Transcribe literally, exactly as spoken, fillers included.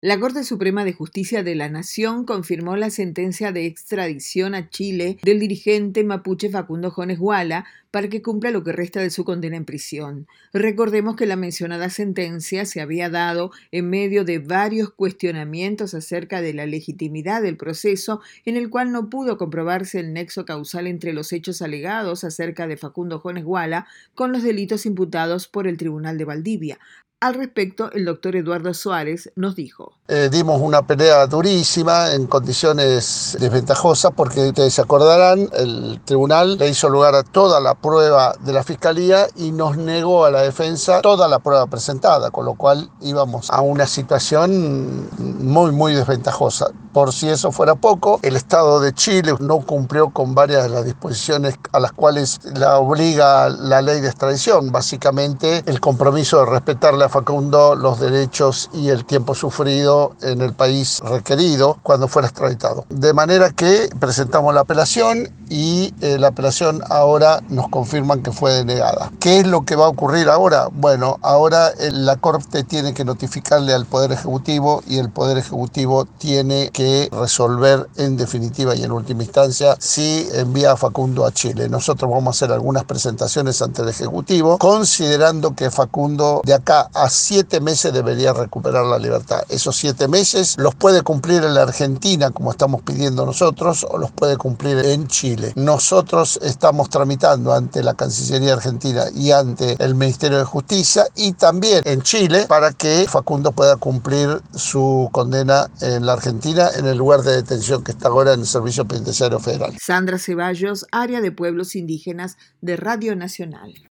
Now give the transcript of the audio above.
La Corte Suprema de Justicia de la Nación confirmó la sentencia de extradición a Chile del dirigente mapuche Facundo Jones Guala para que cumpla lo que resta de su condena en prisión. Recordemos que la mencionada sentencia se había dado en medio de varios cuestionamientos acerca de la legitimidad del proceso, en el cual no pudo comprobarse el nexo causal entre los hechos alegados acerca de Facundo Jones Guala con los delitos imputados por el Tribunal de Valdivia. Al respecto, el doctor Eduardo Suárez nos dijo. Eh, dimos una pelea durísima en condiciones desventajosas porque ustedes se acordarán, el tribunal le hizo lugar a toda la prueba de la fiscalía y nos negó a la defensa toda la prueba presentada, con lo cual íbamos a una situación muy, muy desventajosa. Por si eso fuera poco, el Estado de Chile no cumplió con varias de las disposiciones a las cuales la obliga la ley de extradición, básicamente el compromiso de respetarle a Facundo los derechos y el tiempo sufrido en el país requerido cuando fuera extraditado. De manera que presentamos la apelación y eh, la apelación ahora nos confirman que fue denegada. ¿Qué es lo que va a ocurrir ahora? Bueno, ahora eh, la Corte tiene que notificarle al Poder Ejecutivo y el Poder Ejecutivo tiene que resolver en definitiva y en última instancia si envía a Facundo a Chile. Nosotros vamos a hacer algunas presentaciones ante el Ejecutivo, considerando que Facundo de acá a siete meses debería recuperar la libertad. Esos siete meses los puede cumplir en la Argentina, como estamos pidiendo nosotros, o los puede cumplir en Chile. Nosotros estamos tramitando ante la Cancillería Argentina y ante el Ministerio de Justicia y también en Chile para que Facundo pueda cumplir su condena en la Argentina en el lugar de detención que está ahora en el Servicio Penitenciario Federal. Sandra Ceballos, Área de Pueblos Indígenas de Radio Nacional.